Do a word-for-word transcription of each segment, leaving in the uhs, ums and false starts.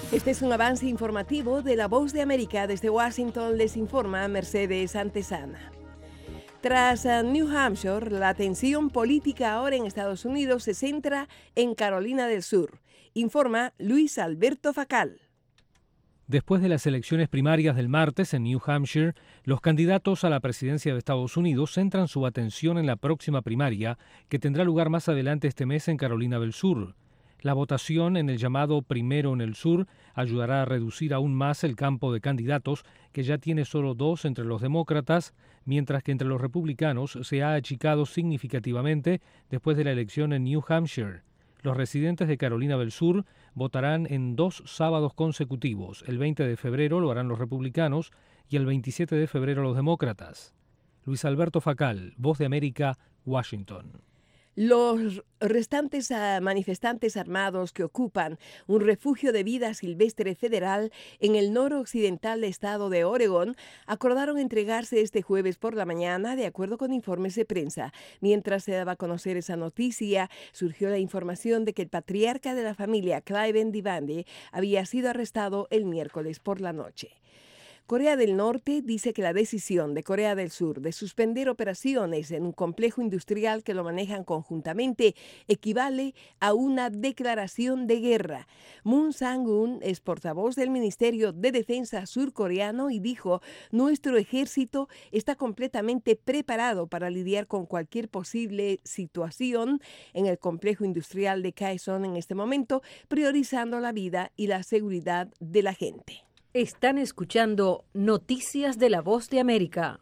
Este es un avance informativo de La Voz de América. Desde Washington les informa Mercedes Antesana. Tras New Hampshire, la tensión política ahora en Estados Unidos se centra en Carolina del Sur, informa Luis Alberto Facal. Después de las elecciones primarias del martes en New Hampshire, los candidatos a la presidencia de Estados Unidos centran su atención en la próxima primaria, que tendrá lugar más adelante este mes en Carolina del Sur. La votación en el llamado Primero en el Sur ayudará a reducir aún más el campo de candidatos, que ya tiene solo dos entre los demócratas, mientras que entre los republicanos se ha achicado significativamente después de la elección en New Hampshire. Los residentes de Carolina del Sur votarán en dos sábados consecutivos. El veinte de febrero lo harán los republicanos y el veintisiete de febrero los demócratas. Luis Alberto Facal, Voz de América, Washington. Los restantes manifestantes armados que ocupan un refugio de vida silvestre federal en el noroccidental estado de Oregón acordaron entregarse este jueves por la mañana, de acuerdo con informes de prensa. Mientras se daba a conocer esa noticia, surgió la información de que el patriarca de la familia, Clive Ndivande, había sido arrestado el miércoles por la noche. Corea del Norte dice que la decisión de Corea del Sur de suspender operaciones en un complejo industrial que lo manejan conjuntamente equivale a una declaración de guerra. Moon Sang-un es portavoz del Ministerio de Defensa surcoreano y dijo: nuestro ejército está completamente preparado para lidiar con cualquier posible situación en el complejo industrial de Kaesong en este momento, priorizando la vida y la seguridad de la gente. Están escuchando Noticias de La Voz de América.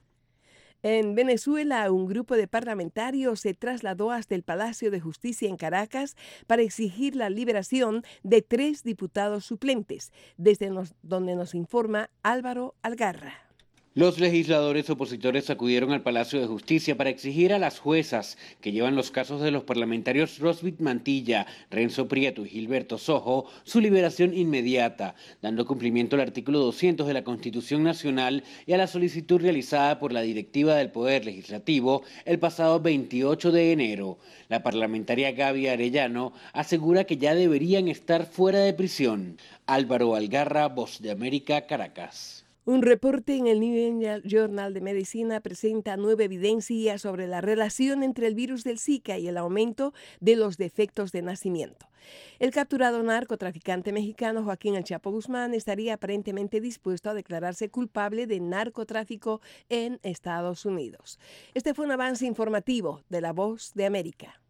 En Venezuela, un grupo de parlamentarios se trasladó hasta el Palacio de Justicia en Caracas para exigir la liberación de tres diputados suplentes, desde nos, donde nos informa Álvaro Algarra. Los legisladores opositores acudieron al Palacio de Justicia para exigir a las juezas que llevan los casos de los parlamentarios Rosbit Mantilla, Renzo Prieto y Gilberto Sojo su liberación inmediata, dando cumplimiento al artículo doscientos de la Constitución Nacional y a la solicitud realizada por la directiva del Poder Legislativo el pasado veintiocho de enero. La parlamentaria Gaby Arellano asegura que ya deberían estar fuera de prisión. Álvaro Algarra, Voz de América, Caracas. Un reporte en el New England Journal de Medicina presenta nueva evidencia sobre la relación entre el virus del Zika y el aumento de los defectos de nacimiento. El capturado narcotraficante mexicano Joaquín El Chapo Guzmán estaría aparentemente dispuesto a declararse culpable de narcotráfico en Estados Unidos. Este fue un avance informativo de La Voz de América.